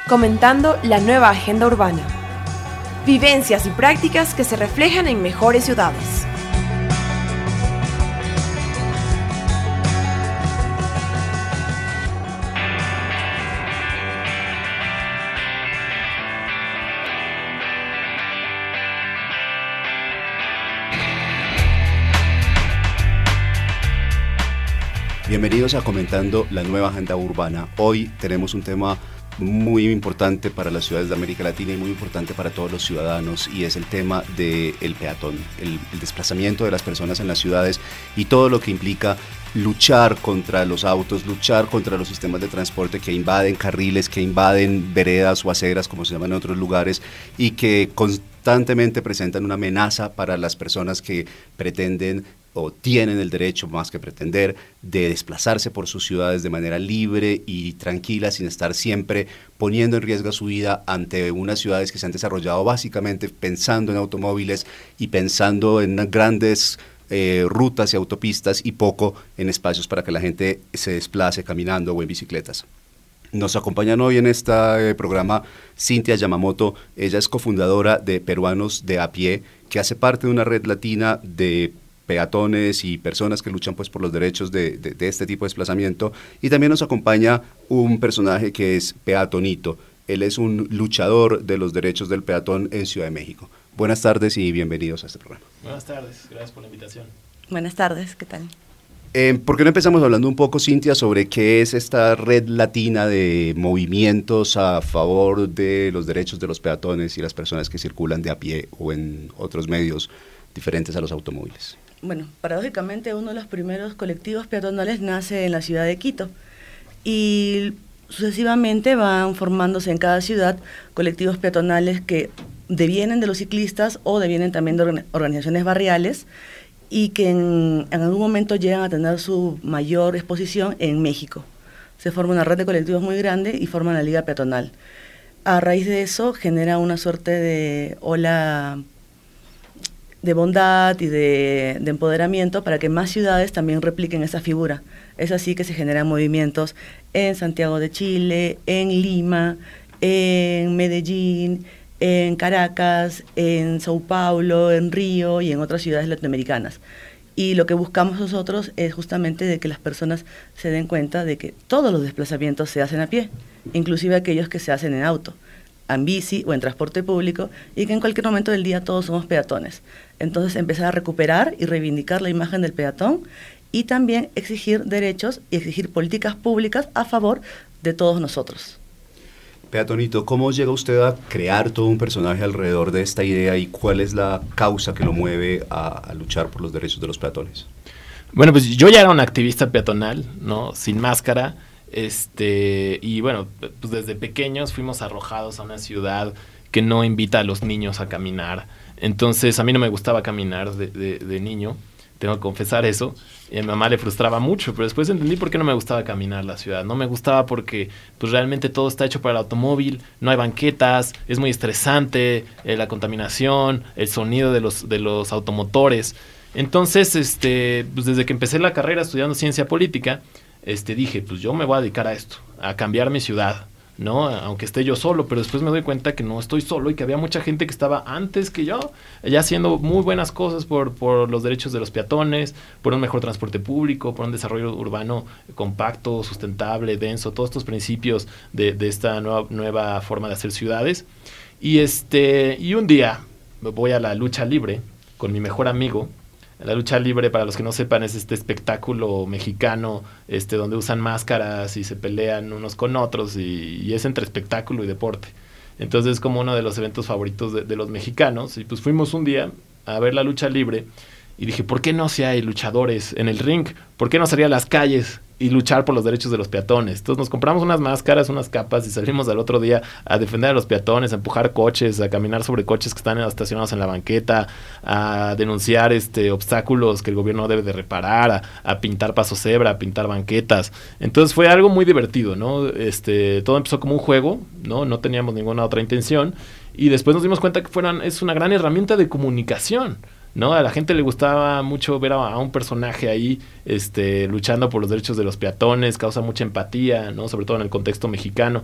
comentando la nueva agenda urbana. Vivencias y prácticas que se reflejan en mejores ciudades. Bienvenidos a Comentando la Nueva Agenda Urbana. Hoy tenemos un tema muy importante para las ciudades de América Latina y muy importante para todos los ciudadanos, y es el tema del peatón, el desplazamiento de las personas en las ciudades y todo lo que implica luchar contra los autos, luchar contra los sistemas de transporte que invaden carriles, que invaden veredas o aceras, como se llaman en otros lugares, y que constantemente presentan una amenaza para las personas que pretenden o tienen el derecho, más que pretender, de desplazarse por sus ciudades de manera libre y tranquila, sin estar siempre poniendo en riesgo su vida ante unas ciudades que se han desarrollado básicamente pensando en automóviles y pensando en grandes rutas y autopistas y poco en espacios para que la gente se desplace caminando o en bicicletas. Nos acompañan hoy en este programa Cintia Yamamoto. Ella es cofundadora de Peruanos de a Pie, que hace parte de una red latina de peatones y personas que luchan pues por los derechos de este tipo de desplazamiento. Y también nos acompaña un personaje que es Peatonito. Él es un luchador de los derechos del peatón en Ciudad de México. Buenas tardes y bienvenidos a este programa. Buenas tardes, gracias por la invitación. Buenas tardes, ¿qué tal? ¿Por qué no empezamos hablando un poco, Cintia, sobre qué es esta red latina de movimientos a favor de los derechos de los peatones y las personas que circulan de a pie o en otros medios diferentes a los automóviles? Bueno, paradójicamente uno de los primeros colectivos peatonales nace en la ciudad de Quito y sucesivamente van formándose en cada ciudad colectivos peatonales que devienen de los ciclistas o devienen también de organizaciones barriales y que en algún momento llegan a tener su mayor exposición en México. Se forma una red de colectivos muy grande y forman la Liga Peatonal. A raíz de eso genera una suerte de ola de bondad y de empoderamiento para que más ciudades también repliquen esa figura. Es así que se generan movimientos en Santiago de Chile, en Lima, en Medellín, en Caracas, en Sao Paulo, en Río y en otras ciudades latinoamericanas. Y lo que buscamos nosotros es justamente de que las personas se den cuenta de que todos los desplazamientos se hacen a pie, inclusive aquellos que se hacen en auto, en bici o en transporte público, y que en cualquier momento del día todos somos peatones. Entonces empezar a recuperar y reivindicar la imagen del peatón y también exigir derechos y exigir políticas públicas a favor de todos nosotros. Peatonito, ¿cómo llega usted a crear todo un personaje alrededor de esta idea y cuál es la causa que lo mueve a luchar por los derechos de los peatones? Bueno, pues yo ya era un activista peatonal, ¿no? Sin máscara. Y bueno, pues desde pequeños fuimos arrojados a una ciudad que no invita a los niños a caminar. Entonces a mí no me gustaba caminar de niño, tengo que confesar eso, y a mi mamá le frustraba mucho, pero después entendí por qué no me gustaba caminar la ciudad. No me gustaba porque pues realmente todo está hecho para el automóvil, no hay banquetas, es muy estresante, la contaminación, el sonido de los automotores. Entonces, pues desde que empecé la carrera estudiando ciencia política, dije, pues yo me voy a dedicar a esto, a cambiar mi ciudad, ¿no? Aunque esté yo solo, pero después me doy cuenta que no estoy solo y que había mucha gente que estaba antes que yo, ya haciendo muy buenas cosas por los derechos de los peatones, por un mejor transporte público, por un desarrollo urbano compacto, sustentable, denso, todos estos principios de esta nueva forma de hacer ciudades. Y un día voy a la lucha libre con mi mejor amigo. La lucha libre, para los que no sepan, es este espectáculo mexicano donde usan máscaras y se pelean unos con otros y es entre espectáculo y deporte. Entonces es como uno de los eventos favoritos de los mexicanos. Y pues fuimos un día a ver la lucha libre y dije, ¿por qué no si hay luchadores en el ring? ¿Por qué no salir a las calles y luchar por los derechos de los peatones? Entonces nos compramos unas máscaras, unas capas y salimos al otro día a defender a los peatones, a empujar coches, a caminar sobre coches que están estacionados en la banqueta, a denunciar obstáculos que el gobierno debe de reparar, a pintar paso cebra, a pintar banquetas. Entonces fue algo muy divertido, ¿no? Todo empezó como un juego, ¿no? No teníamos ninguna otra intención. Y después nos dimos cuenta que es una gran herramienta de comunicación, ¿no? A la gente le gustaba mucho ver a un personaje ahí luchando por los derechos de los peatones, causa mucha empatía, ¿no? Sobre todo en el contexto mexicano.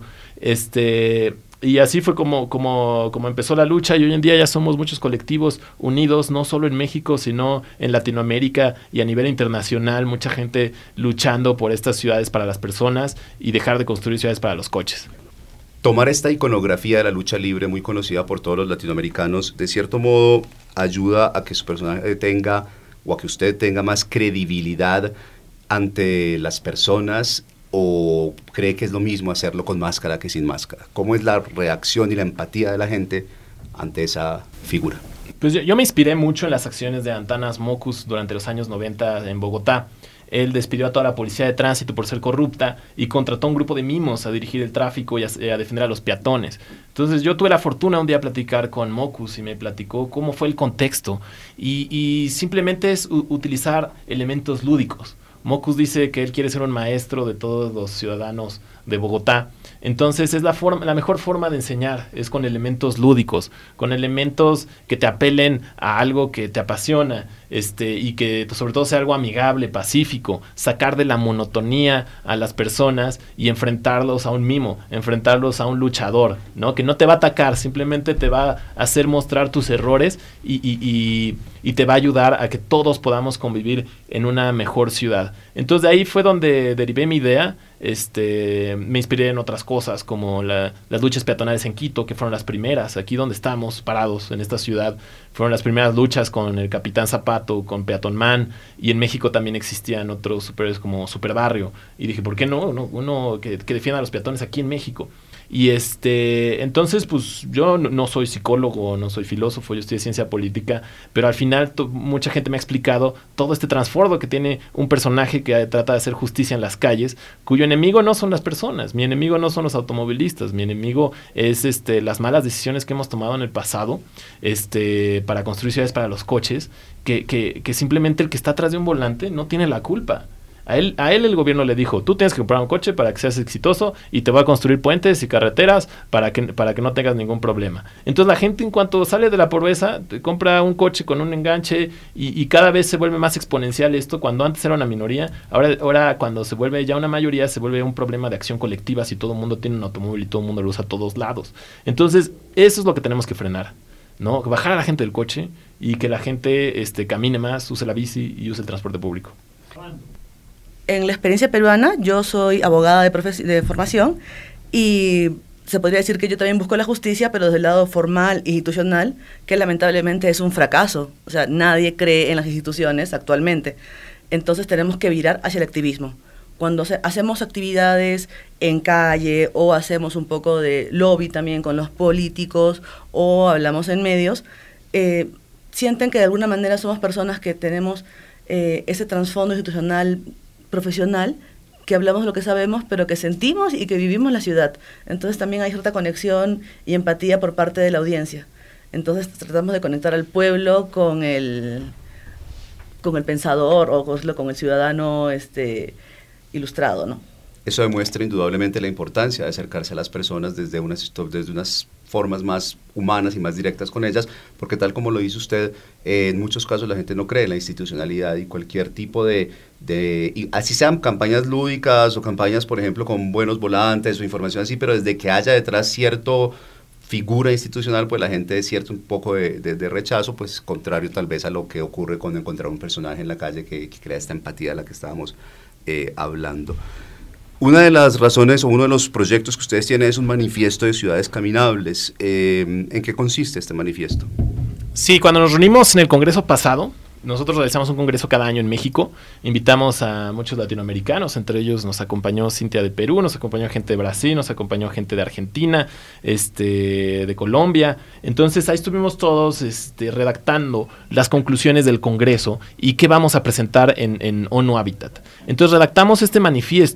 Y así fue como empezó la lucha, y hoy en día ya somos muchos colectivos unidos, no solo en México, sino en Latinoamérica y a nivel internacional, mucha gente luchando por estas ciudades para las personas y dejar de construir ciudades para los coches. Tomar esta iconografía de la lucha libre, muy conocida por todos los latinoamericanos, de cierto modo ayuda a que su personaje tenga, o a que usted tenga más credibilidad ante las personas, ¿o cree que es lo mismo hacerlo con máscara que sin máscara? ¿Cómo es la reacción y la empatía de la gente ante esa figura? Pues yo me inspiré mucho en las acciones de Antanas Mockus durante los años 90 en Bogotá. Él despidió a toda la policía de tránsito por ser corrupta y contrató a un grupo de mimos a dirigir el tráfico y a defender a los peatones. Entonces yo tuve la fortuna un día de platicar con Mockus y me platicó cómo fue el contexto y simplemente es utilizar elementos lúdicos. Mockus dice que él quiere ser un maestro de todos los ciudadanos de Bogotá. Entonces es la mejor forma de enseñar, es con elementos lúdicos, con elementos que te apelen a algo que te apasiona, y que sobre todo sea algo amigable, pacífico, sacar de la monotonía a las personas y enfrentarlos a un mimo, enfrentarlos a un luchador, ¿no? Que no te va a atacar, simplemente te va a hacer mostrar tus errores y te va a ayudar a que todos podamos convivir en una mejor ciudad. Entonces de ahí fue donde derivé mi idea. Me inspiré en otras cosas como las luchas peatonales en Quito, que fueron las primeras, aquí donde estamos parados en esta ciudad, fueron las primeras luchas con el Capitán Zapato, con Peatón Man, y en México también existían otros superhéroes como Superbarrio, y dije, ¿por qué no? Uno que defienda a los peatones aquí en México. Y entonces pues yo no soy psicólogo, no soy filósofo, yo estudié ciencia política, pero al final mucha gente me ha explicado todo este trasfondo que tiene un personaje que trata de hacer justicia en las calles, cuyo enemigo no son las personas, mi enemigo no son los automovilistas, mi enemigo es las malas decisiones que hemos tomado en el pasado, para construir ciudades para los coches, que simplemente el que está atrás de un volante no tiene la culpa. A él el gobierno le dijo, tú tienes que comprar un coche para que seas exitoso y te va a construir puentes y carreteras para que no tengas ningún problema. Entonces la gente, en cuanto sale de la pobreza, compra un coche con un enganche y cada vez se vuelve más exponencial esto. Cuando antes era una minoría, ahora cuando se vuelve ya una mayoría, se vuelve un problema de acción colectiva si todo el mundo tiene un automóvil y todo el mundo lo usa a todos lados. Entonces eso es lo que tenemos que frenar, ¿no? Bajar a la gente del coche y que la gente camine más, use la bici y use el transporte público. En la experiencia peruana, yo soy abogada de formación y se podría decir que yo también busco la justicia, pero desde el lado formal e institucional, que lamentablemente es un fracaso. O sea, nadie cree en las instituciones actualmente. Entonces tenemos que virar hacia el activismo. Cuando hacemos actividades en calle o hacemos un poco de lobby también con los políticos o hablamos en medios, sienten que de alguna manera somos personas que tenemos ese trasfondo institucional profesional, que hablamos lo que sabemos, pero que sentimos y que vivimos la ciudad. Entonces también hay cierta conexión y empatía por parte de la audiencia. Entonces tratamos de conectar al pueblo con el pensador o con el ciudadano ilustrado, ¿no? Eso demuestra indudablemente la importancia de acercarse a las personas desde unas formas más humanas y más directas con ellas, porque tal como lo dice usted, en muchos casos la gente no cree en la institucionalidad y cualquier tipo de así sean campañas lúdicas o campañas, por ejemplo, con buenos volantes o información así, pero desde que haya detrás cierto figura institucional, pues la gente siente un poco de rechazo, pues contrario tal vez a lo que ocurre cuando encontrar un personaje en la calle que crea esta empatía de la que estábamos hablando. Una de las razones o uno de los proyectos que ustedes tienen es un manifiesto de ciudades caminables. ¿En qué consiste este manifiesto? Sí, cuando nos reunimos en el congreso pasado, nosotros realizamos un congreso cada año en México, invitamos a muchos latinoamericanos, entre ellos nos acompañó Cintia de Perú, nos acompañó gente de Brasil, nos acompañó gente de Argentina, de Colombia. Entonces ahí estuvimos todos redactando las conclusiones del congreso y qué vamos a presentar en ONU Habitat. Entonces redactamos este manifiesto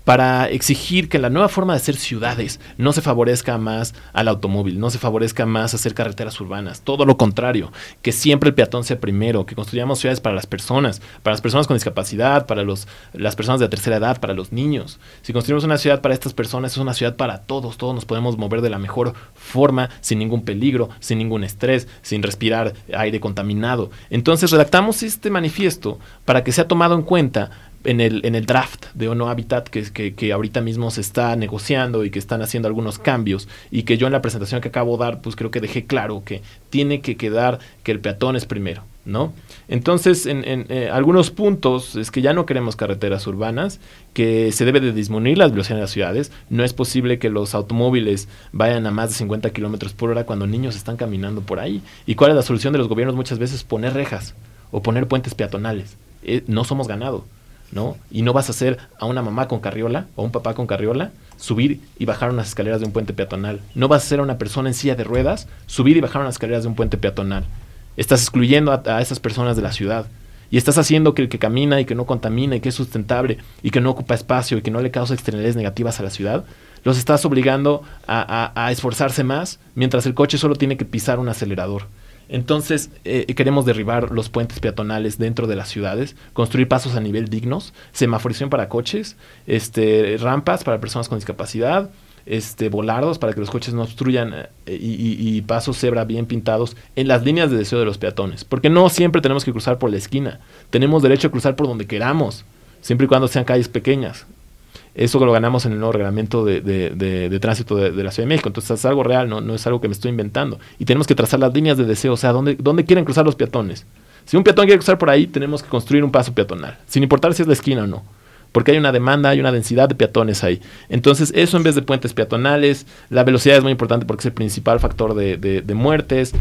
para exigir que la nueva forma de hacer ciudades no se favorezca más al automóvil, no se favorezca más hacer carreteras urbanas, todo lo contrario, que siempre el peatón sea primero, que construyamos ciudades para las personas con discapacidad, para las personas de la tercera edad, para los niños. Si construimos una ciudad para estas personas, es una ciudad para todos nos podemos mover de la mejor forma, sin ningún peligro, sin ningún estrés, sin respirar aire contaminado. Entonces redactamos este manifiesto para que sea tomado en cuenta en el draft de ONU Habitat que ahorita mismo se está negociando y que están haciendo algunos cambios, y que yo en la presentación que acabo de dar, pues creo que dejé claro que tiene que quedar que el peatón es primero, ¿no? Entonces, en algunos puntos es que ya no queremos carreteras urbanas, que se debe de disminuir las velocidades en las ciudades. No es posible que los automóviles vayan a más de 50 kilómetros por hora cuando niños están caminando por ahí. ¿Y cuál es la solución de los gobiernos? Muchas veces poner rejas o poner puentes peatonales. No somos ganado, ¿no? Y no vas a hacer a una mamá con carriola o un papá con carriola subir y bajar unas escaleras de un puente peatonal. No vas a hacer a una persona en silla de ruedas subir y bajar unas escaleras de un puente peatonal. Estás excluyendo a esas personas de la ciudad, y estás haciendo que el que camina y que no contamina y que es sustentable y que no ocupa espacio y que no le causa externalidades negativas a la ciudad, los estás obligando a esforzarse más, mientras el coche solo tiene que pisar un acelerador. Entonces, queremos derribar los puentes peatonales dentro de las ciudades, construir pasos a nivel dignos, semaforización para coches, rampas para personas con discapacidad, volardos para que los coches no obstruyan, y pasos cebra bien pintados en las líneas de deseo de los peatones, porque no siempre tenemos que cruzar por la esquina, tenemos derecho a cruzar por donde queramos, siempre y cuando sean calles pequeñas. Eso lo ganamos en el nuevo reglamento de tránsito de la Ciudad de México. Entonces es algo real, no es algo que me estoy inventando. Y tenemos que trazar las líneas de deseo, o sea, ¿dónde quieren cruzar los peatones? Si un peatón quiere cruzar por ahí, tenemos que construir un paso peatonal, sin importar si es la esquina o no, porque hay una demanda, hay una densidad de peatones ahí. Entonces, eso en vez de puentes peatonales. La velocidad es muy importante porque es el principal factor de muertes.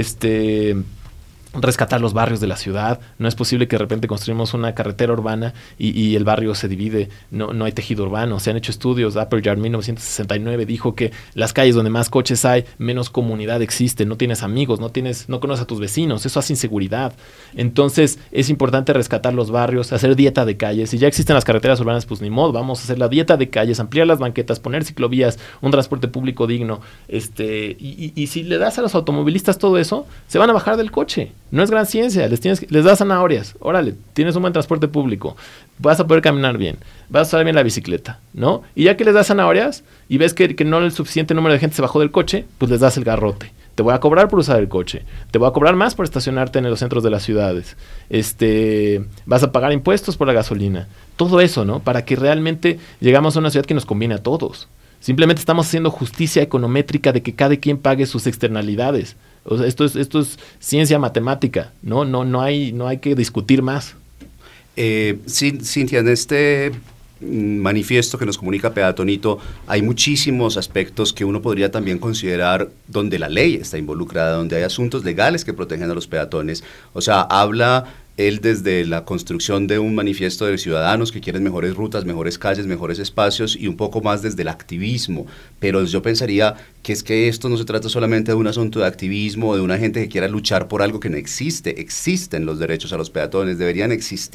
Rescatar los barrios de la ciudad. No es posible que de repente construimos una carretera urbana y el barrio se divide, no hay tejido urbano. Se han hecho estudios. Appleyard 1969 dijo que las calles donde más coches hay, menos comunidad existe, no tienes amigos, no conoces a tus vecinos, eso hace inseguridad. Entonces es importante rescatar los barrios, hacer dieta de calles. Si ya existen las carreteras urbanas, pues ni modo, vamos a hacer la dieta de calles, ampliar las banquetas, poner ciclovías, un transporte público digno, y si le das a los automovilistas todo eso, se van a bajar del coche. No es gran ciencia, les das zanahorias, órale, tienes un buen transporte público, vas a poder caminar bien, vas a usar bien la bicicleta, ¿no? Y ya que les das zanahorias y ves que no el suficiente número de gente se bajó del coche, pues les das el garrote. Te voy a cobrar por usar el coche, te voy a cobrar más por estacionarte en los centros de las ciudades, vas a pagar impuestos por la gasolina, todo eso, ¿no? Para que realmente llegamos a una ciudad que nos conviene a todos. Simplemente estamos haciendo justicia econométrica de que cada quien pague sus externalidades. O sea, esto es ciencia matemática, no hay que discutir más. Cintia, en este manifiesto que nos comunica Peatonito, hay muchísimos aspectos que uno podría también considerar donde la ley está involucrada, donde hay asuntos legales que protegen a los peatones. O sea, habla él desde la construcción de un manifiesto de ciudadanos que quieren mejores rutas, mejores calles, mejores espacios, y un poco más desde el activismo. Pero yo pensaría que es que esto no se trata solamente de un asunto de activismo o de una gente que quiera luchar por algo que no existe. Existen los derechos a los peatones, deberían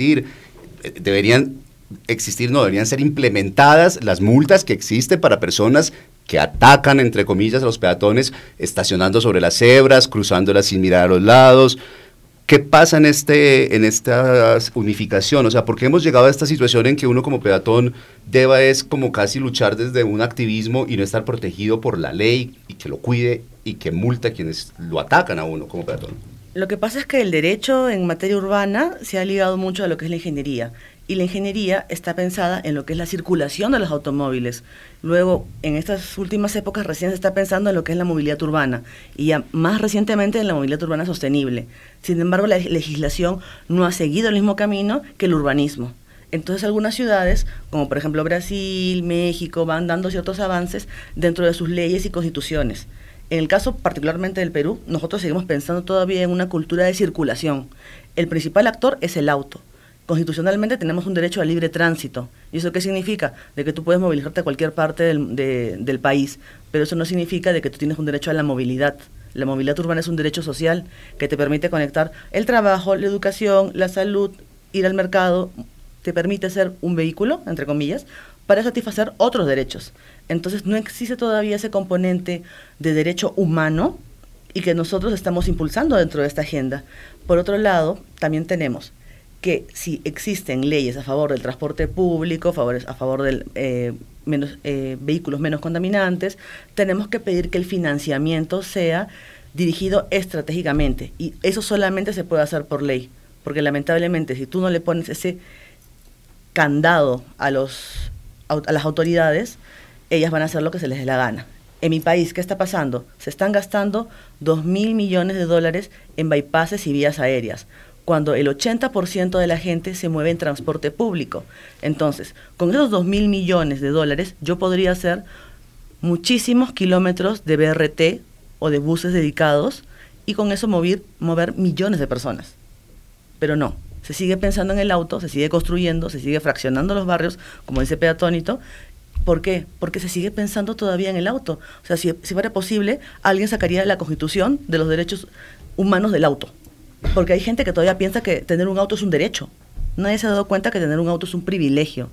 ser implementadas las multas que existen para personas que atacan, entre comillas, a los peatones, estacionando sobre las cebras, cruzándolas sin mirar a los lados. ¿Qué pasa en esta unificación? O sea, ¿por qué hemos llegado a esta situación en que uno como peatón es como casi luchar desde un activismo y no estar protegido por la ley y que lo cuide y que multa a quienes lo atacan a uno como peatón? Lo que pasa es que el derecho en materia urbana se ha ligado mucho a lo que es la ingeniería. Y la ingeniería está pensada en lo que es la circulación de los automóviles. Luego, en estas últimas épocas recién se está pensando en lo que es la movilidad urbana y ya más recientemente en la movilidad urbana sostenible. Sin embargo, la legislación no ha seguido el mismo camino que el urbanismo. Entonces, algunas ciudades, como por ejemplo Brasil, México, van dando ciertos avances dentro de sus leyes y constituciones. En el caso particularmente del Perú, nosotros seguimos pensando todavía en una cultura de circulación. El principal actor es el auto. Constitucionalmente tenemos un derecho al libre tránsito. ¿Y eso qué significa? De que tú puedes movilizarte a cualquier parte del país, pero eso no significa de que tú tienes un derecho a la movilidad. La movilidad urbana es un derecho social que te permite conectar el trabajo, la educación, la salud, ir al mercado, te permite ser un vehículo, entre comillas, para satisfacer otros derechos. Entonces no existe todavía ese componente de derecho humano y que nosotros estamos impulsando dentro de esta agenda. Por otro lado, también tenemos que si existen leyes a favor del transporte público, a favor de vehículos menos contaminantes, tenemos que pedir que el financiamiento sea dirigido estratégicamente, y eso solamente se puede hacer por ley, porque lamentablemente si tú no le pones ese candado a las autoridades, ellas van a hacer lo que se les dé la gana. En mi país, ¿qué está pasando? Se están gastando 2.000 millones de dólares en bypasses y vías aéreas, cuando el 80% de la gente se mueve en transporte público. Entonces, con esos 2.000 millones de dólares, yo podría hacer muchísimos kilómetros de BRT o de buses dedicados y con eso mover millones de personas. Pero no, se sigue pensando en el auto, se sigue construyendo, se sigue fraccionando los barrios, como dice Peatónito. ¿Por qué? Porque se sigue pensando todavía en el auto. O sea, si fuera posible, alguien sacaría la Constitución de los derechos humanos del auto. Porque hay gente que todavía piensa que tener un auto es un derecho. Nadie se ha dado cuenta que tener un auto es un privilegio.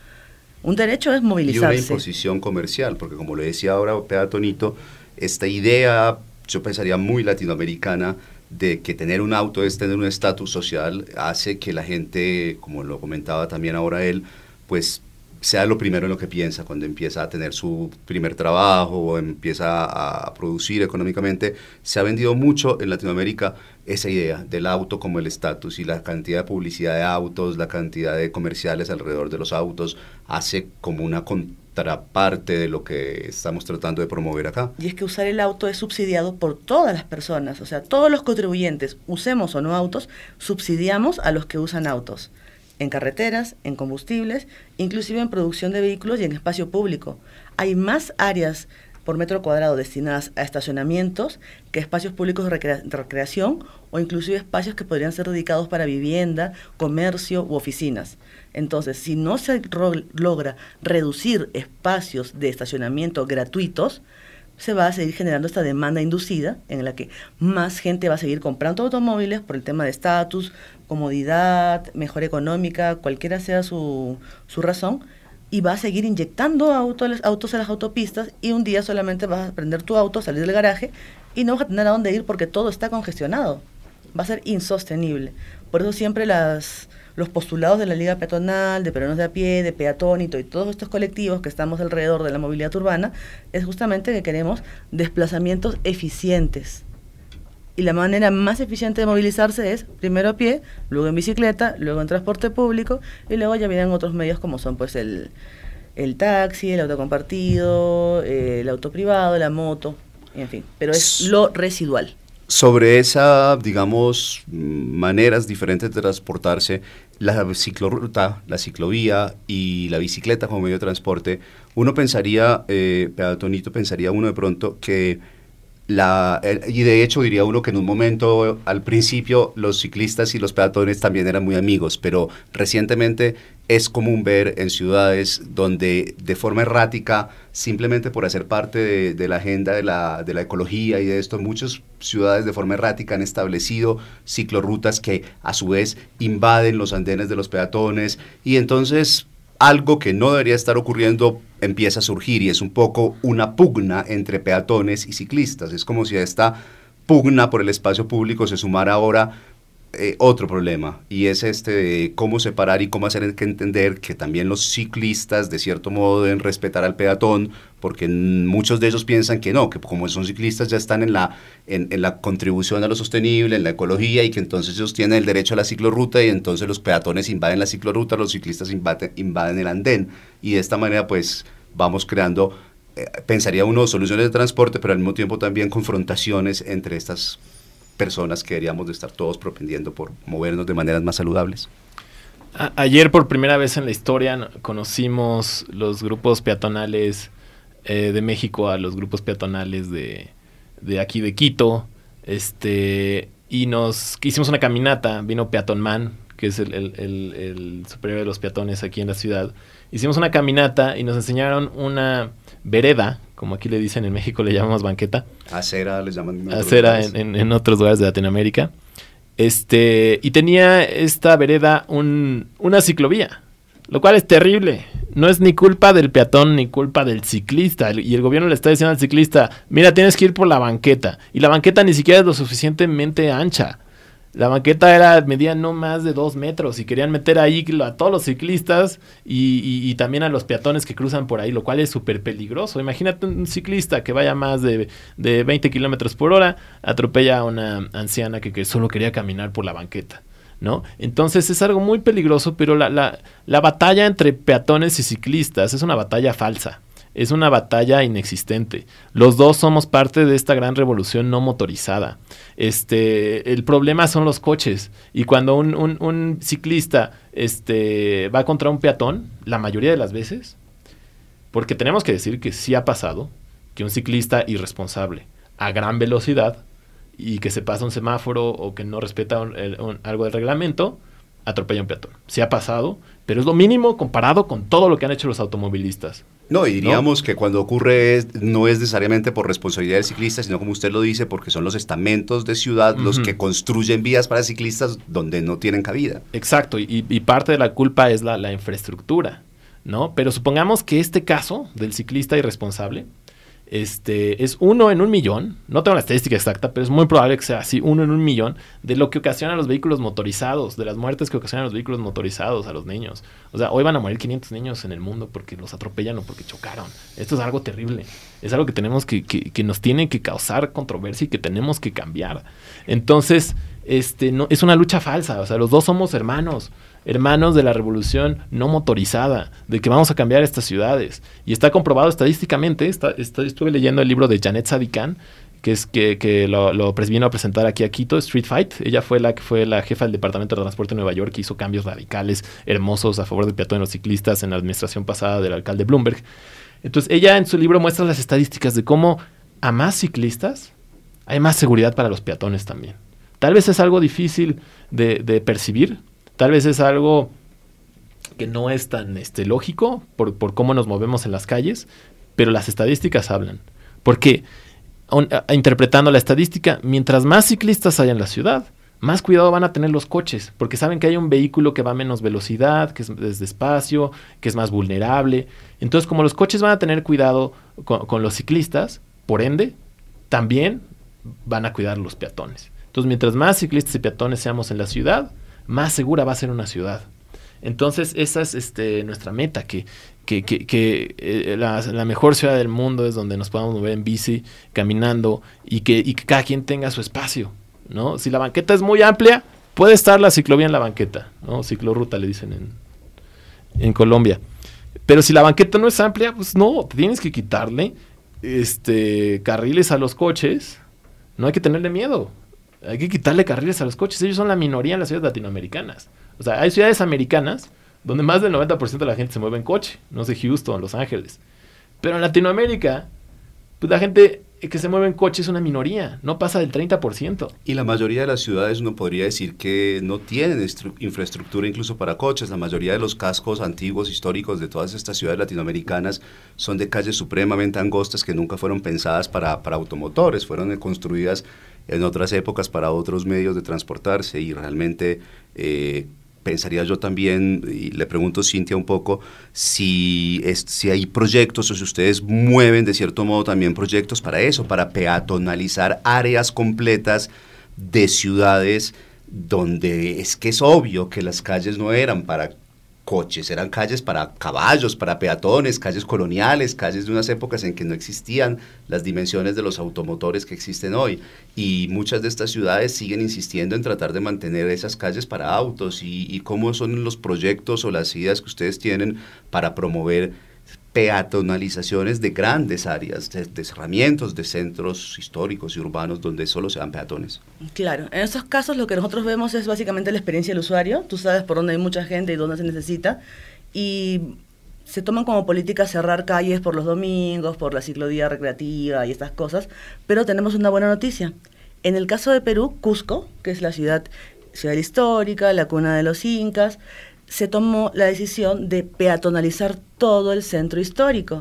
Un derecho es movilizarse. Y una imposición comercial, porque como le decía ahora Peatonito, esta idea, yo pensaría muy latinoamericana, de que tener un auto es tener un estatus social, hace que la gente, como lo comentaba también ahora él, pues sea lo primero en lo que piensa cuando empieza a tener su primer trabajo o empieza a producir económicamente. Se ha vendido mucho en Latinoamérica esa idea del auto como el estatus, y la cantidad de publicidad de autos, la cantidad de comerciales alrededor de los autos hace como una contraparte de lo que estamos tratando de promover acá. Y es que usar el auto es subsidiado por todas las personas, o sea, todos los contribuyentes, usemos o no autos, subsidiamos a los que usan autos, en carreteras, en combustibles, inclusive en producción de vehículos y en espacio público. Hay más áreas por metro cuadrado destinadas a estacionamientos que espacios públicos de recreación, o inclusive espacios que podrían ser dedicados para vivienda, comercio u oficinas. Entonces, si no se logra reducir espacios de estacionamiento gratuitos, se va a seguir generando esta demanda inducida en la que más gente va a seguir comprando automóviles por el tema de estatus, comodidad, mejora económica, cualquiera sea su razón, y va a seguir inyectando autos a las autopistas, y un día solamente vas a prender tu auto, salir del garaje y no vas a tener a dónde ir porque todo está congestionado. Va a ser insostenible. Por eso siempre los postulados de la Liga Peatonal, de Peruanos de a Pie, de Peatónito y todos estos colectivos que estamos alrededor de la movilidad urbana, es justamente que queremos desplazamientos eficientes. Y la manera más eficiente de movilizarse es primero a pie, luego en bicicleta, luego en transporte público, y luego ya vienen otros medios como son pues el taxi, el auto compartido, el auto privado, la moto, en fin, pero es lo residual. Sobre esa, digamos, maneras diferentes de transportarse, la ciclorruta, la ciclovía y la bicicleta como medio de transporte, uno pensaría, Peatonito, pensaría uno de pronto que y de hecho diría uno que en un momento, al principio, los ciclistas y los peatones también eran muy amigos, pero recientemente es común ver en ciudades donde de forma errática, simplemente por hacer parte de la agenda de la ecología y de esto, muchas ciudades de forma errática han establecido ciclorrutas que a su vez invaden los andenes de los peatones, y entonces algo que no debería estar ocurriendo empieza a surgir, y es un poco una pugna entre peatones y ciclistas. Es como si a esta pugna por el espacio público se sumara ahora otro problema, y es de cómo separar y cómo hacer que entender que también los ciclistas de cierto modo deben respetar al peatón, porque muchos de ellos piensan que no, que como son ciclistas ya están en la contribución a lo sostenible, en la ecología, y que entonces ellos tienen el derecho a la ciclorruta, y entonces los peatones invaden la ciclorruta, los ciclistas invaden el andén, y de esta manera pues vamos creando, pensaría uno, soluciones de transporte, pero al mismo tiempo también confrontaciones entre estas personas que deberíamos de estar todos propendiendo por movernos de maneras más saludables. Ayer por primera vez en la historia conocimos los grupos peatonales de México a los grupos peatonales de aquí de Quito, y nos hicimos una caminata. Vino Peatón Man, que es el superior de los peatones aquí en la ciudad. Hicimos una caminata y nos enseñaron una vereda, como aquí le dicen en México, le llamamos banqueta. Acera, les llaman. Acera en otros lugares de Latinoamérica. Y tenía esta vereda una ciclovía, lo cual es terrible. no es ni culpa del peatón ni culpa del ciclista. Y el gobierno le está diciendo al ciclista, mira, tienes que ir por la banqueta. Y la banqueta ni siquiera es lo suficientemente ancha. La banqueta medía no más de 2 metros y querían meter ahí a todos los ciclistas y también a los peatones que cruzan por ahí, lo cual es súper peligroso. Imagínate un ciclista que vaya más de 20 kilómetros por hora, atropella a una anciana que solo quería caminar por la banqueta, ¿no? Entonces es algo muy peligroso, pero la batalla entre peatones y ciclistas es una batalla falsa. Es una batalla inexistente. Los dos somos parte de esta gran revolución no motorizada. El problema son los coches. Y cuando un ciclista va contra un peatón, la mayoría de las veces, porque tenemos que decir que sí ha pasado que un ciclista irresponsable a gran velocidad y que se pasa un semáforo o que no respeta algo del reglamento, atropella a un peatón. Sí ha pasado, pero es lo mínimo comparado con todo lo que han hecho los automovilistas. No, y diríamos que cuando ocurre no es necesariamente por responsabilidad del ciclista, sino como usted lo dice, porque son los estamentos de ciudad los que construyen vías para ciclistas donde no tienen cabida. Exacto, y parte de la culpa es la infraestructura, ¿no? Pero supongamos que este caso del ciclista irresponsable es 1 en 1,000,000, no tengo la estadística exacta, pero es muy probable que sea así, 1 en 1,000,000 de lo que ocasiona los vehículos motorizados, de las muertes que ocasionan los vehículos motorizados a los niños. O sea, hoy van a morir 500 niños en el mundo porque los atropellan o porque chocaron. Esto es algo terrible, es algo que tenemos que nos tiene que causar controversia y que tenemos que cambiar. Entonces, no, es una lucha falsa, o sea, los dos somos hermanos de la revolución no motorizada, de que vamos a cambiar estas ciudades. Y está comprobado estadísticamente, estuve leyendo el libro de Janet Sadikan, que lo vino a presentar aquí a Quito, Street Fight. Ella fue la jefa del Departamento de Transporte de Nueva York, que hizo cambios radicales, hermosos, a favor del peatón y los ciclistas en la administración pasada del alcalde Bloomberg. Entonces, ella en su libro muestra las estadísticas de cómo a más ciclistas hay más seguridad para los peatones también. Tal vez es algo difícil de percibir, tal vez es algo que no es tan lógico por cómo nos movemos en las calles, pero las estadísticas hablan. Porque, interpretando la estadística, mientras más ciclistas haya en la ciudad, más cuidado van a tener los coches, porque saben que hay un vehículo que va a menos velocidad, que es despacio, que es más vulnerable. Entonces, como los coches van a tener cuidado con los ciclistas, por ende, también van a cuidar los peatones. Entonces, mientras más ciclistas y peatones seamos en la ciudad, más segura va a ser una ciudad. Entonces, esa es nuestra meta, que la mejor ciudad del mundo es donde nos podamos mover en bici, caminando, y que cada quien tenga su espacio, ¿no? Si la banqueta es muy amplia, puede estar la ciclovía en la banqueta, ¿no? Ciclorruta le dicen en Colombia. Pero si la banqueta no es amplia, pues no, tienes que quitarle carriles a los coches. No hay que tenerle miedo. Hay que quitarle carriles a los coches. Ellos son la minoría en las ciudades latinoamericanas. O sea, hay ciudades americanas donde más del 90% de la gente se mueve en coche. No sé, Houston, Los Ángeles. Pero en Latinoamérica, pues la gente que se mueve en coche es una minoría. No pasa del 30%. Y la mayoría de las ciudades uno podría decir que no tienen infraestructura incluso para coches. La mayoría de los cascos antiguos, históricos de todas estas ciudades latinoamericanas son de calles supremamente angostas que nunca fueron pensadas para automotores. Fueron construidas en otras épocas para otros medios de transportarse y realmente pensaría yo también, y le pregunto a Cintia un poco, si hay proyectos o si ustedes mueven de cierto modo también proyectos para eso, para peatonalizar áreas completas de ciudades donde es que es obvio que las calles no eran para coches, eran calles para caballos, para peatones, calles coloniales, calles de unas épocas en que no existían las dimensiones de los automotores que existen hoy, y muchas de estas ciudades siguen insistiendo en tratar de mantener esas calles para autos, y cómo son los proyectos o las ideas que ustedes tienen para promover peatonalizaciones de grandes áreas, de cerramientos de centros históricos y urbanos donde solo sean peatones. Claro, en esos casos lo que nosotros vemos es básicamente la experiencia del usuario. Tú sabes por dónde hay mucha gente y dónde se necesita, y se toman como política cerrar calles por los domingos, por la ciclovía recreativa y estas cosas, pero tenemos una buena noticia. En el caso de Perú, Cusco, que es la ciudad histórica, la cuna de los incas, se tomó la decisión de peatonalizar todo el centro histórico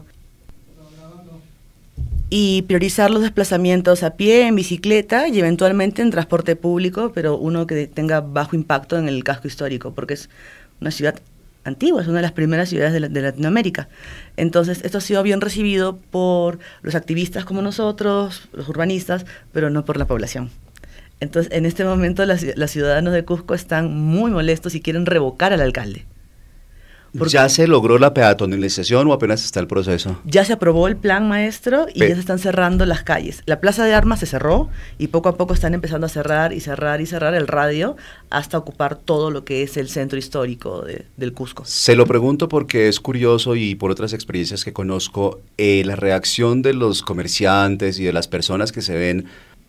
y priorizar los desplazamientos a pie, en bicicleta y eventualmente en transporte público, pero uno que tenga bajo impacto en el casco histórico, porque es una ciudad antigua, es una de las primeras ciudades de Latinoamérica. Entonces, esto ha sido bien recibido por los activistas como nosotros, los urbanistas, pero no por la población. Entonces, en este momento, los ciudadanos de Cusco están muy molestos y quieren revocar al alcalde. ¿Ya se logró la peatonalización o apenas está el proceso? Ya se aprobó el plan maestro y ya se están cerrando las calles. La Plaza de Armas se cerró y poco a poco están empezando a cerrar y cerrar y cerrar el radio hasta ocupar todo lo que es el centro histórico del Cusco. Se lo pregunto porque es curioso y por otras experiencias que conozco, la reacción de los comerciantes y de las personas que se ven.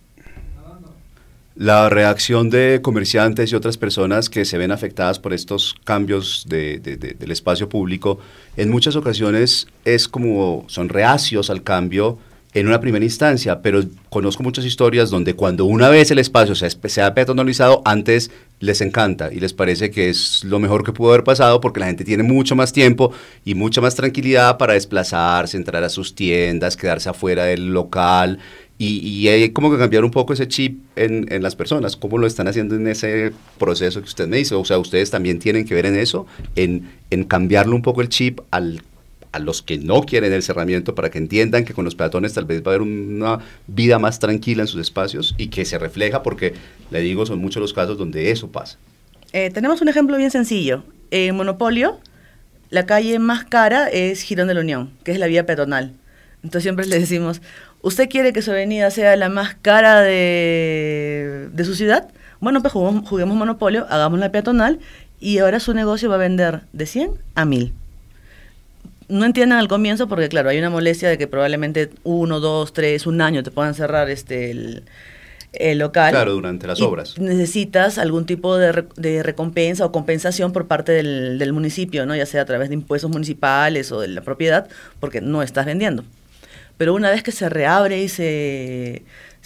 La reacción de comerciantes y otras personas que se ven afectadas por estos cambios del espacio público, en muchas ocasiones es como son reacios al cambio en una primera instancia, pero conozco muchas historias donde cuando una vez el espacio se ha peatonalizado, antes les encanta y les parece que es lo mejor que pudo haber pasado porque la gente tiene mucho más tiempo y mucha más tranquilidad para desplazarse, entrar a sus tiendas, quedarse afuera del local. Y hay como que cambiar un poco ese chip en las personas. ¿Cómo lo están haciendo en ese proceso que usted me dice? O sea, ustedes también tienen que ver en eso, en cambiarle un poco el chip a los que no quieren el cerramiento para que entiendan que con los peatones tal vez va a haber una vida más tranquila en sus espacios y que se refleja porque, le digo, son muchos los casos donde eso pasa. Tenemos un ejemplo bien sencillo. En Monopolio, la calle más cara es Girón de la Unión, que es la vía peatonal. Entonces siempre le decimos, ¿usted quiere que su avenida sea la más cara de su ciudad? Bueno, pues juguemos Monopolio, hagamos la peatonal y ahora su negocio va a vender de 100 a 1000. No entiendan al comienzo porque, claro, hay una molestia de que probablemente 1, 2, 3, un año te puedan cerrar el local. Claro, durante las obras. Necesitas algún tipo de recompensa o compensación por parte del municipio, ¿no? Ya sea a través de impuestos municipales o de la propiedad, porque no estás vendiendo. Pero una vez que se reabre y se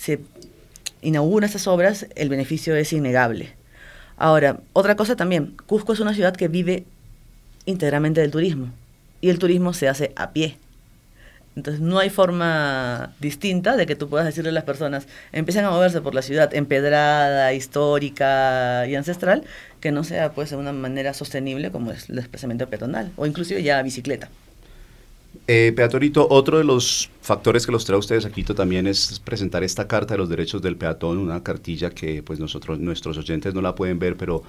inaugura estas obras, el beneficio es innegable. Ahora, otra cosa también, Cusco es una ciudad que vive íntegramente del turismo, y el turismo se hace a pie. Entonces no hay forma distinta de que tú puedas decirle a las personas, empiecen a moverse por la ciudad empedrada, histórica y ancestral, que no sea pues de una manera sostenible como es el desplazamiento peatonal, o inclusive ya bicicleta. Peatorito, otro de los factores que los trae a ustedes aquí también es presentar esta Carta de los Derechos del Peatón, una cartilla que pues nuestros oyentes no la pueden ver, pero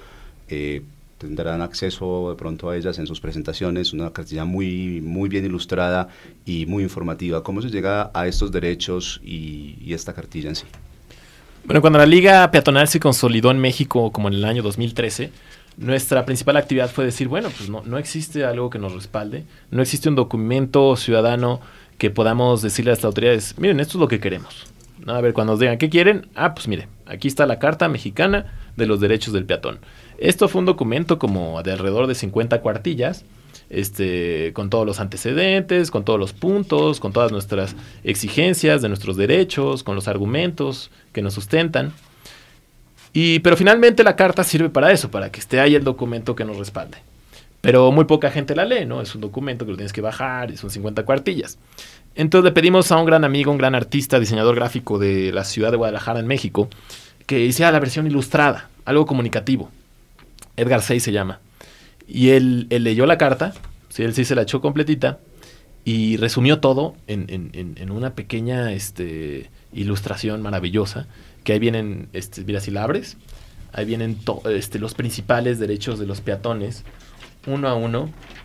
tendrán acceso de pronto a ellas en sus presentaciones, una cartilla muy, muy bien ilustrada y muy informativa. ¿Cómo se llega a estos derechos y esta cartilla en sí? Bueno, cuando la Liga Peatonal se consolidó en México como en el año 2013, nuestra principal actividad fue decir, bueno, pues no existe algo que nos respalde, no existe un documento ciudadano que podamos decirle a las autoridades, miren, esto es lo que queremos. ¿No? A ver, cuando nos digan, ¿qué quieren? Pues mire, aquí está la Carta Mexicana de los Derechos del Peatón. Esto fue un documento como de alrededor de 50 cuartillas, con todos los antecedentes, con todos los puntos, con todas nuestras exigencias de nuestros derechos, con los argumentos que nos sustentan. Pero finalmente la carta sirve para eso, para que esté ahí el documento que nos respalde. Pero muy poca gente la lee, ¿no? Es un documento que lo tienes que bajar y son 50 cuartillas. Entonces le pedimos a un gran amigo, un gran artista, diseñador gráfico de la ciudad de Guadalajara, en México, que hiciera la versión ilustrada, algo comunicativo. Edgar Sey se llama. Y él leyó la carta, ¿sí? Él sí se la echó completita y resumió todo en una pequeña ilustración maravillosa, que ahí vienen, mira, si la abres, ahí vienen los principales derechos de los peatones, uno a uno.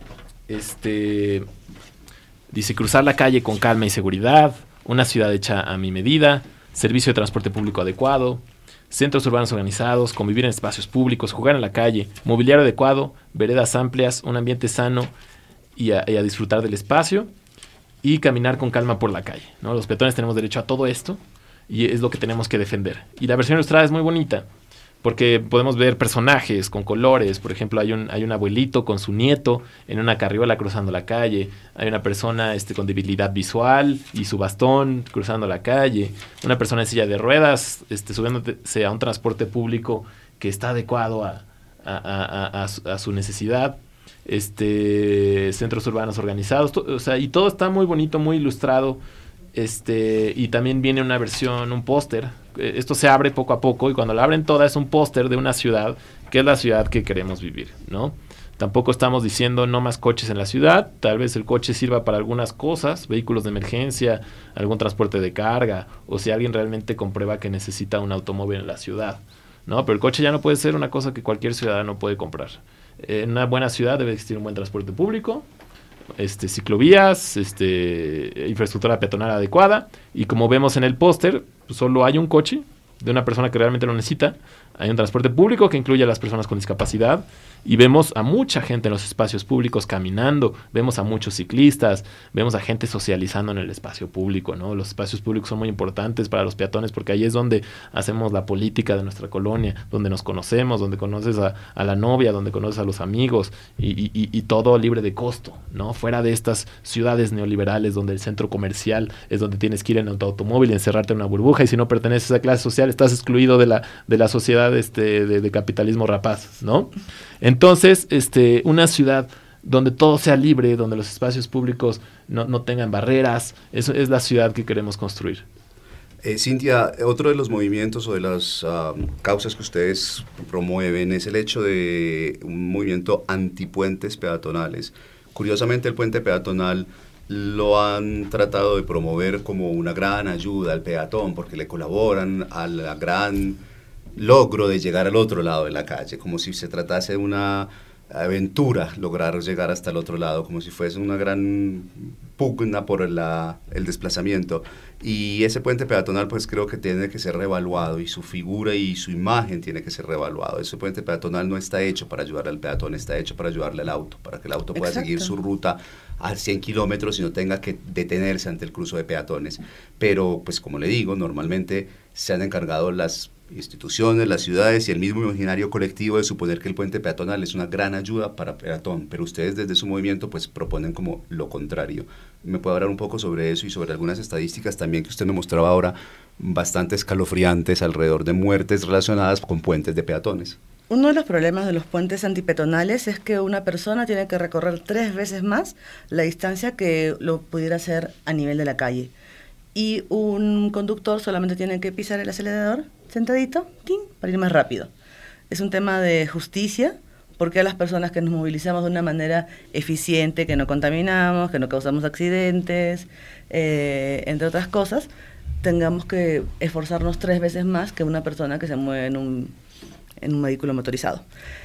Dice, cruzar la calle con calma y seguridad, una ciudad hecha a mi medida, servicio de transporte público adecuado, centros urbanos organizados, convivir en espacios públicos, jugar en la calle, mobiliario adecuado, veredas amplias, un ambiente sano y a disfrutar del espacio y caminar con calma por la calle, ¿no? Los peatones tenemos derecho a todo esto y es lo que tenemos que defender. Y la versión ilustrada es muy bonita porque podemos ver personajes con colores. Por ejemplo, hay un abuelito con su nieto en una carriola cruzando la calle. Hay una persona con debilidad visual y su bastón cruzando la calle. Una persona en silla de ruedas subiéndose a un transporte público que está adecuado a su necesidad. Centros urbanos organizados. Y todo está muy bonito, muy ilustrado. Y también viene una versión, un póster. Esto se abre poco a poco y cuando la abren toda es un póster de una ciudad que es la ciudad que queremos vivir, ¿no? Tampoco estamos diciendo no más coches en la ciudad. Tal vez el coche sirva para algunas cosas, vehículos de emergencia, algún transporte de carga, o si alguien realmente comprueba que necesita un automóvil en la ciudad, ¿no? Pero el coche ya no puede ser una cosa que cualquier ciudadano puede comprar. En una buena ciudad debe existir un buen transporte público, ciclovías, infraestructura peatonal adecuada, y como vemos en el póster, pues solo hay un coche de una persona que realmente lo necesita. Hay un transporte público que incluye a las personas con discapacidad, y vemos a mucha gente en los espacios públicos caminando, vemos a muchos ciclistas, vemos a gente socializando en el espacio público, ¿no? Los espacios públicos son muy importantes para los peatones porque ahí es donde hacemos la política de nuestra colonia, donde nos conocemos, donde conoces a la novia, donde conoces a los amigos, y todo libre de costo, ¿no? Fuera de estas ciudades neoliberales donde el centro comercial es donde tienes que ir en automóvil y encerrarte en una burbuja, y si no perteneces a esa clase social estás excluido de la sociedad de capitalismo rapaz, ¿no? Entonces, una ciudad donde todo sea libre, donde los espacios públicos no tengan barreras, eso es la ciudad que queremos construir. Cintia, otro de los movimientos o de las causas que ustedes promueven es el hecho de un movimiento antipuentes peatonales. Curiosamente, el puente peatonal lo han tratado de promover como una gran ayuda al peatón porque le colaboran a la gran logro de llegar al otro lado de la calle, como si se tratase de una aventura lograr llegar hasta el otro lado, como si fuese una gran pugna por el desplazamiento. Y ese puente peatonal pues creo que tiene que ser reevaluado, y su figura y su imagen tiene que ser reevaluado. Ese puente peatonal no está hecho para ayudar al peatón, está hecho para ayudarle al auto, para que el auto pueda seguir su ruta a 100 kilómetros y no tenga que detenerse ante el cruce de peatones. Pero pues como le digo, normalmente se han encargado las instituciones, las ciudades y el mismo imaginario colectivo de suponer que el puente peatonal es una gran ayuda para peatón, pero ustedes desde su movimiento pues proponen como lo contrario. ¿Me puede hablar un poco sobre eso y sobre algunas estadísticas también que usted me mostraba ahora, bastante escalofriantes alrededor de muertes relacionadas con puentes de peatones? Uno de los problemas de los puentes antipeatonales es que una persona tiene que recorrer 3 veces más la distancia que lo pudiera hacer a nivel de la calle. Y un conductor solamente tiene que pisar el acelerador sentadito, ¡ting!, para ir más rápido. Es un tema de justicia, porque a las personas que nos movilizamos de una manera eficiente, que no contaminamos, que no causamos accidentes, entre otras cosas, tengamos que esforzarnos 3 veces más que una persona que se mueve en un vehículo motorizado.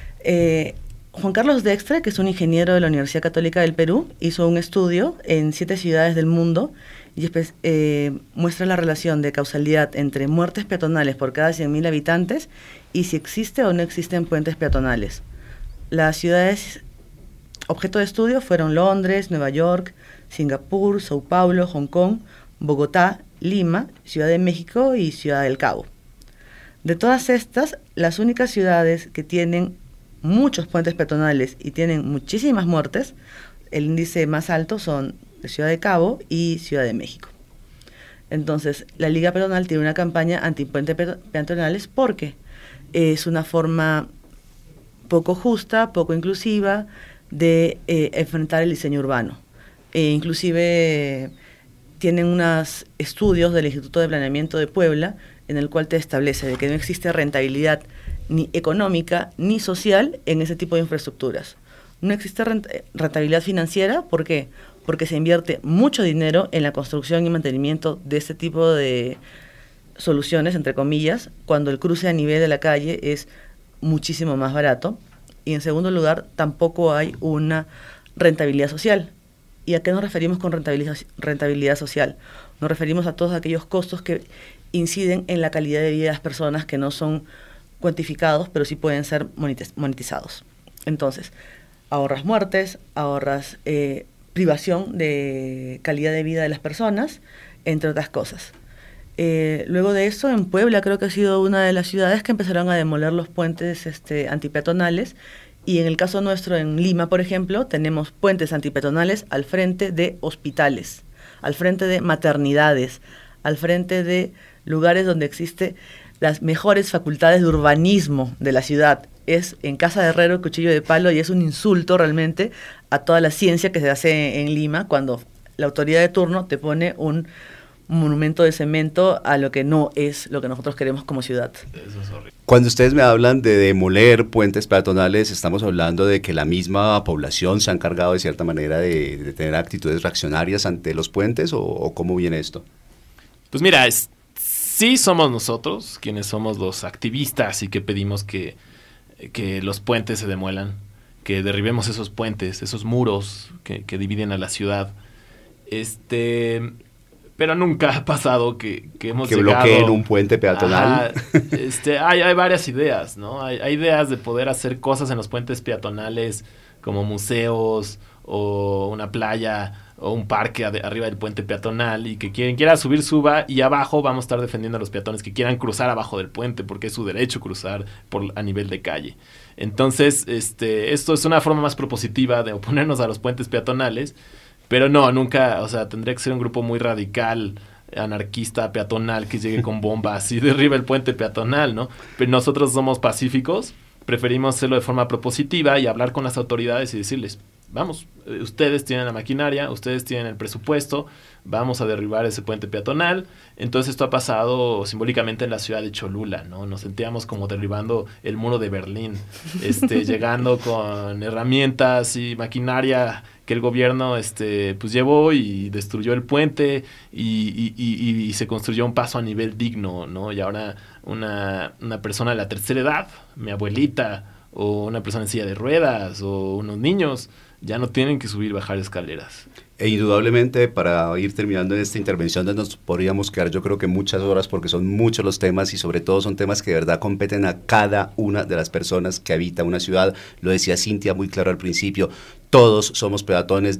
Juan Carlos Dextre, que es un ingeniero de la Universidad Católica del Perú, hizo un estudio en 7 ciudades del mundo y muestra la relación de causalidad entre muertes peatonales por cada 100.000 habitantes y si existe o no existen puentes peatonales. Las ciudades objeto de estudio fueron Londres, Nueva York, Singapur, Sao Paulo, Hong Kong, Bogotá, Lima, Ciudad de México y Ciudad del Cabo. De todas estas, las únicas ciudades que tienen muchos puentes peatonales y tienen muchísimas muertes, el índice más alto son Ciudad de Cabo y Ciudad de México. Entonces, la Liga Peatonal tiene una campaña antipuentes peatonales porque es una forma poco justa, poco inclusiva de enfrentar el diseño urbano. Inclusive tienen unos estudios del Instituto de Planeamiento de Puebla en el cual te establece de que no existe rentabilidad ni económica ni social en ese tipo de infraestructuras. No existe rentabilidad financiera, ¿por qué? Porque se invierte mucho dinero en la construcción y mantenimiento de este tipo de soluciones, entre comillas, cuando el cruce a nivel de la calle es muchísimo más barato. Y en segundo lugar, tampoco hay una rentabilidad social. ¿Y a qué nos referimos con rentabilidad social? Nos referimos a todos aquellos costos que inciden en la calidad de vida de las personas que no son cuantificados, pero sí pueden ser monetizados. Entonces, ahorras muertes, ahorras privación de calidad de vida de las personas, entre otras cosas. Luego de eso, en Puebla creo que ha sido una de las ciudades que empezaron a demoler los puentes antipeatonales, y en el caso nuestro, en Lima, por ejemplo, tenemos puentes antipeatonales al frente de hospitales, al frente de maternidades, al frente de lugares donde existe las mejores facultades de urbanismo de la ciudad. Es en Casa de Herrero, cuchillo de palo, y es un insulto realmente a toda la ciencia que se hace en Lima cuando la autoridad de turno te pone un un monumento de cemento a lo que no es lo que nosotros queremos como ciudad. Eso es horrible. Cuando ustedes me hablan de demoler puentes peatonales, estamos hablando de que la misma población se ha encargado de cierta manera de tener actitudes reaccionarias ante los puentes, o cómo viene esto. Pues mira, sí somos nosotros quienes somos los activistas y que pedimos que los puentes se demuelan, que derribemos esos puentes, esos muros que dividen a la ciudad. Pero nunca ha pasado que hemos llegado... bloqueen un puente peatonal. Hay varias ideas, ¿no? Hay ideas de poder hacer cosas en los puentes peatonales, como museos, o una playa, o un parque arriba del puente peatonal, y que quien quiera subir, suba, y abajo vamos a estar defendiendo a los peatones que quieran cruzar abajo del puente, porque es su derecho cruzar a nivel de calle. Entonces, esto es una forma más propositiva de oponernos a los puentes peatonales. Pero no, nunca, o sea, tendría que ser un grupo muy radical, anarquista, peatonal, que llegue con bombas y derribe el puente peatonal, ¿no? Pero nosotros somos pacíficos, preferimos hacerlo de forma propositiva y hablar con las autoridades y decirles, vamos, ustedes tienen la maquinaria, ustedes tienen el presupuesto, vamos a derribar ese puente peatonal. Entonces esto ha pasado simbólicamente en la ciudad de Cholula, ¿no? Nos sentíamos como derribando el muro de Berlín, llegando con herramientas y maquinaria que el gobierno pues llevó y destruyó el puente y se construyó un paso a nivel digno, ¿no? Y ahora una persona de la tercera edad, mi abuelita, o una persona en silla de ruedas, o unos niños, ya no tienen que subir y bajar escaleras. E indudablemente, para ir terminando en esta intervención, nos podríamos quedar yo creo que muchas horas, porque son muchos los temas y sobre todo son temas que de verdad competen a cada una de las personas que habita una ciudad. Lo decía Cintia muy claro al principio, todos somos peatones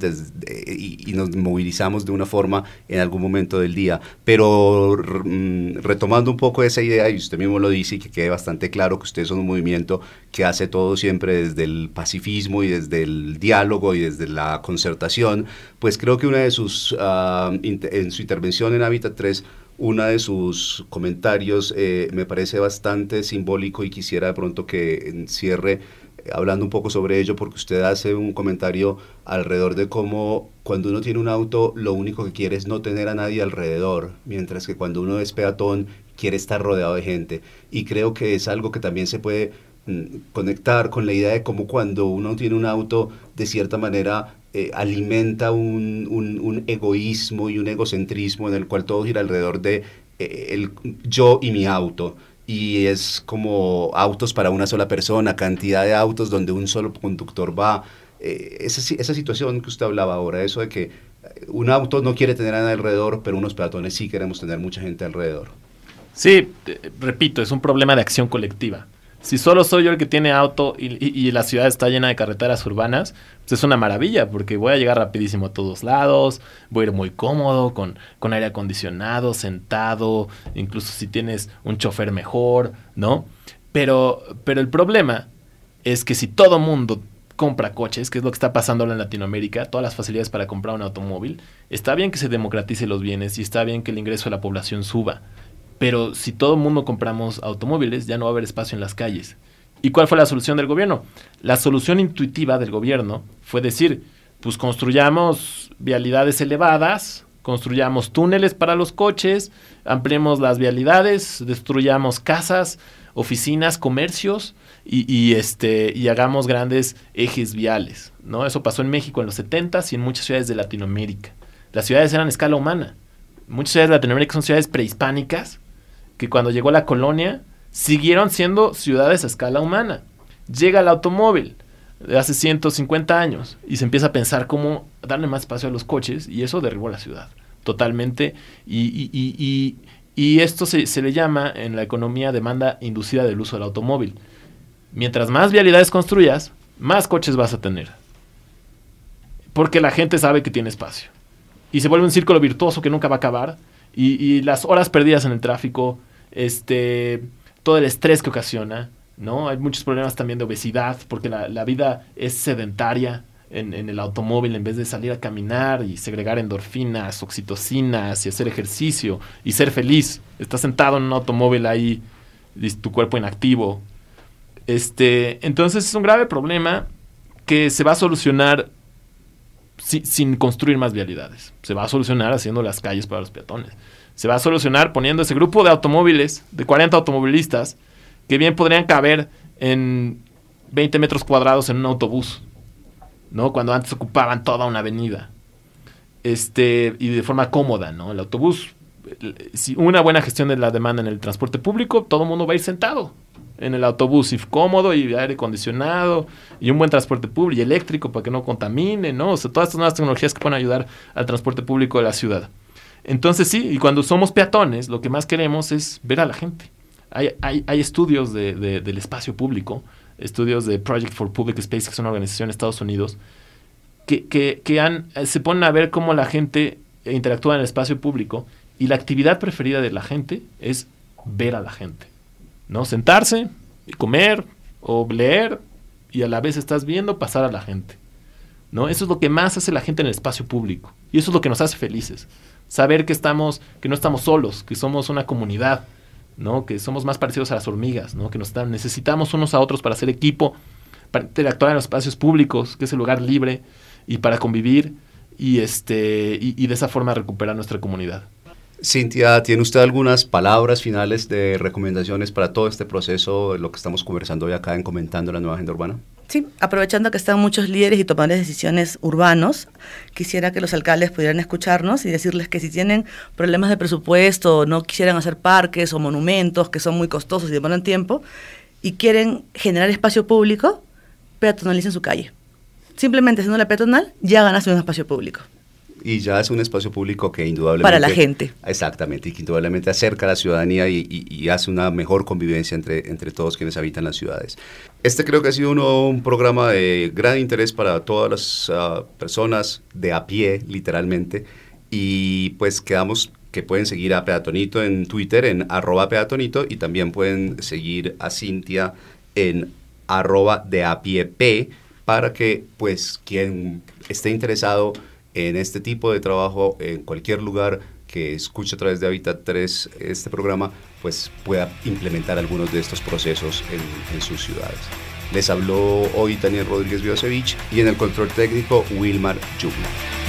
y nos movilizamos de una forma en algún momento del día, pero retomando un poco esa idea, y usted mismo lo dice y que quede bastante claro que ustedes son un movimiento que hace todo siempre desde el pacifismo y desde el diálogo y desde la concertación, pues creo que una de sus, en su intervención en Hábitat 3, uno de sus comentarios me parece bastante simbólico y quisiera de pronto que cierre hablando un poco sobre ello, porque usted hace un comentario alrededor de cómo cuando uno tiene un auto lo único que quiere es no tener a nadie alrededor, mientras que cuando uno es peatón quiere estar rodeado de gente, y creo que es algo que también se puede conectar con la idea de cómo cuando uno tiene un auto de cierta manera alimenta un egoísmo y un egocentrismo en el cual todo gira alrededor de el yo y mi auto. Y es como autos para una sola persona, cantidad de autos donde un solo conductor va. Esa situación que usted hablaba ahora, eso de que un auto no quiere tener a nadie alrededor, pero unos peatones sí queremos tener mucha gente alrededor. Sí, repito, es un problema de acción colectiva. Si solo soy yo el que tiene auto y la ciudad está llena de carreteras urbanas, pues es una maravilla, porque voy a llegar rapidísimo a todos lados, voy a ir muy cómodo, con aire acondicionado, sentado, incluso si tienes un chofer mejor, ¿no? Pero el problema es que si todo mundo compra coches, que es lo que está pasando en Latinoamérica, todas las facilidades para comprar un automóvil, está bien que se democratice los bienes y está bien que el ingreso de la población suba. Pero si todo el mundo compramos automóviles, ya no va a haber espacio en las calles. ¿Y cuál fue la solución del gobierno? La solución intuitiva del gobierno fue decir, pues construyamos vialidades elevadas, construyamos túneles para los coches, ampliemos las vialidades, destruyamos casas, oficinas, comercios y hagamos grandes ejes viales, ¿no? Eso pasó en México en los 70s y en muchas ciudades de Latinoamérica. Las ciudades eran a escala humana. Muchas ciudades de Latinoamérica son ciudades prehispánicas que cuando llegó la colonia siguieron siendo ciudades a escala humana. Llega el automóvil de hace 150 años y se empieza a pensar cómo darle más espacio a los coches, y eso derribó la ciudad totalmente. Y esto se le llama en la economía demanda inducida del uso del automóvil. Mientras más vialidades construyas, más coches vas a tener, porque la gente sabe que tiene espacio. Y se vuelve un círculo virtuoso que nunca va a acabar. Y las horas perdidas en el tráfico, todo el estrés que ocasiona, ¿no? Hay muchos problemas también de obesidad, porque la vida es sedentaria en el automóvil, en vez de salir a caminar y segregar endorfinas, oxitocinas y hacer ejercicio y ser feliz. Estás sentado en un automóvil ahí, tu cuerpo inactivo. Entonces es un grave problema que se va a solucionar sin construir más vialidades. Se va a solucionar haciendo las calles para los peatones. Se va a solucionar poniendo ese grupo de automóviles, de 40 automovilistas, que bien podrían caber en 20 metros cuadrados en un autobús, ¿no? Cuando antes ocupaban toda una avenida. Y de forma cómoda, ¿no? El autobús, si una buena gestión de la demanda en el transporte público, todo el mundo va a ir sentado en el autobús, y cómodo, y aire acondicionado, y un buen transporte público, y eléctrico para que no contamine, ¿no? O sea, todas estas nuevas tecnologías que pueden ayudar al transporte público de la ciudad. Entonces sí, y cuando somos peatones, lo que más queremos es ver a la gente. Hay estudios del espacio público, estudios de Project for Public Space, que es una organización en Estados Unidos, que se ponen a ver cómo la gente interactúa en el espacio público, y la actividad preferida de la gente es ver a la gente, ¿no? Sentarse y comer o leer, y a la vez estás viendo pasar a la gente, ¿no? Eso es lo que más hace la gente en el espacio público, y eso es lo que nos hace felices. Saber que no estamos solos, que somos una comunidad, ¿no? Que somos más parecidos a las hormigas, ¿no? Que necesitamos unos a otros para hacer equipo, para interactuar en los espacios públicos, que es el lugar libre, y para convivir, y de esa forma recuperar nuestra comunidad. Cintia, ¿tiene usted algunas palabras finales de recomendaciones para todo este proceso, lo que estamos conversando hoy acá en Comentando la Nueva Agenda Urbana? Sí, aprovechando que están muchos líderes y tomadores de decisiones urbanos, quisiera que los alcaldes pudieran escucharnos y decirles que si tienen problemas de presupuesto, no quisieran hacer parques o monumentos que son muy costosos y demoran tiempo, y quieren generar espacio público, peatonalicen su calle. Simplemente haciendo la peatonal, ya ganaste un espacio público. Y ya es un espacio público que indudablemente... Para la gente. Exactamente, y que indudablemente acerca a la ciudadanía y hace una mejor convivencia entre todos quienes habitan las ciudades. Este creo que ha sido un programa de gran interés para todas las personas de a pie, literalmente, y pues quedamos que pueden seguir a Peatonito en Twitter, en @peatonito, y también pueden seguir a Cintia en @deapiep, para que pues quien esté interesado en este tipo de trabajo, en cualquier lugar que escuche a través de Hábitat 3 este programa, pues pueda implementar algunos de estos procesos en sus ciudades. Les habló hoy Daniel Rodríguez Biosevich, y en el control técnico Wilmar Jugna.